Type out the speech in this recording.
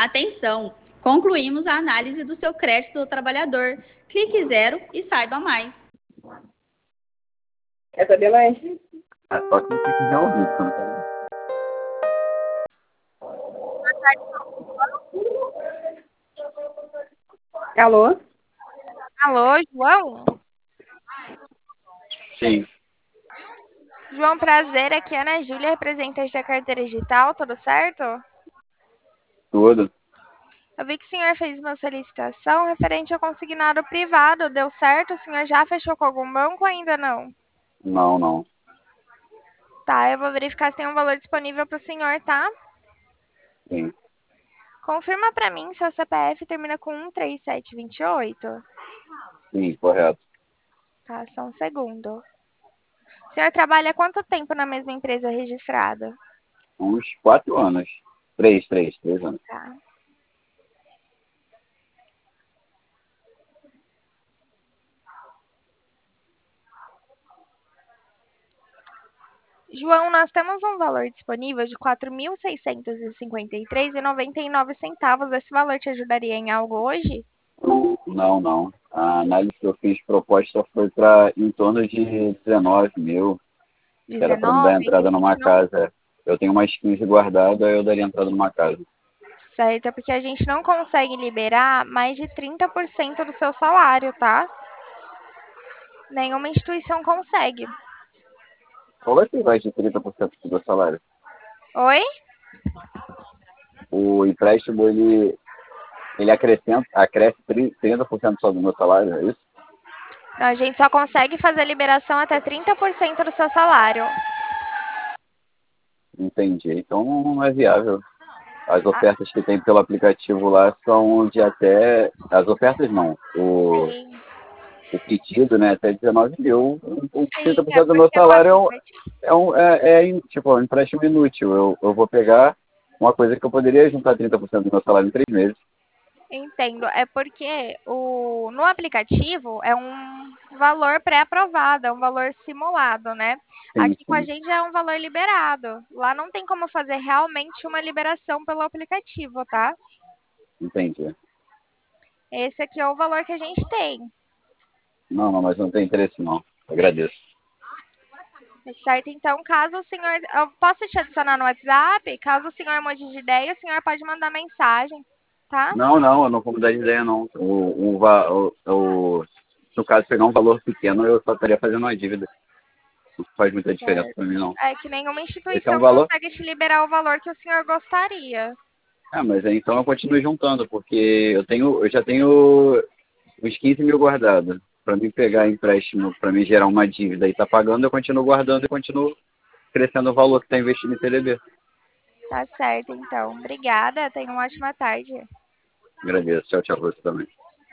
Atenção! Concluímos a análise do seu crédito do trabalhador. Clique 0 e saiba mais. Quer saber mais? Só que se quiser ouvir, porque eu não quero. Alô? Alô, João? Sim, João, prazer. Aqui é a Ana Júlia, representante da carteira digital, tudo certo? tudo. Eu vi que o senhor fez uma solicitação referente ao consignado privado. Deu certo? O senhor já fechou com algum banco ou ainda não? Não, não. Tá, eu vou verificar se tem um valor disponível para o senhor, tá? Sim, Confirma para mim se o CPF termina com 13728. sim, correto. Tá, só um segundo. O senhor trabalha há quanto tempo na mesma empresa registrada? Uns 4 anos. Três anos. Tá. João, nós temos um valor disponível de R$ 4.653,99. Esse valor te ajudaria em algo hoje? Não, não. A análise que eu fiz proposta foi para em torno de 19 mil, que era para me dar 19? entrada A numa gente não... casa. Eu tenho umas 15 guardadas, eu daria entrada numa casa. Certo, é porque a gente não consegue liberar mais de 30% do seu salário, tá? Nenhuma instituição consegue. Qual vai ser mais de 30% do meu salário? Oi? O empréstimo, ele acresce 30% só do meu salário, é isso? Não, a gente só consegue fazer a liberação até 30% do seu salário. Entendi. Então não é viável. As ofertas que tem pelo aplicativo lá são de até... As ofertas não. Sim, O pedido, né, até 19 mil. sim, é 30% do meu porque o salário aplicativo... tipo, um empréstimo inútil. Eu vou pegar uma coisa que eu poderia juntar 30% do meu salário em 3 meses. Entendo. É porque no aplicativo é um valor pré-aprovado, é um valor simulado, né? Sim, Aqui com a sim. gente já é um valor liberado. Lá não tem como fazer realmente uma liberação pelo aplicativo, tá? Entendi. Esse aqui é o valor que a gente tem. Não, não, mas não tem interesse não. Agradeço. Certo? Então, caso o senhor. Eu posso te adicionar no WhatsApp? Caso o senhor mude de ideia, o senhor pode mandar mensagem, tá? Não, não, eu não vou mudar de ideia, não. No caso, pegar um valor pequeno, eu só estaria fazendo uma dívida. Não faz muita diferença Certo. para mim, não. É que nenhuma Esse é um instituição valor... consegue te liberar o valor que o senhor gostaria. Ah, mas aí, então eu continuo juntando, porque eu já tenho uns 15 mil guardados. Para mim pegar empréstimo, para mim gerar uma dívida e tá pagando, eu continuo guardando e continuo crescendo o valor que está investido em TDB. Tá certo, então. Obrigada. Tenha uma ótima tarde. Agradeço. Tchau, tchau, você também.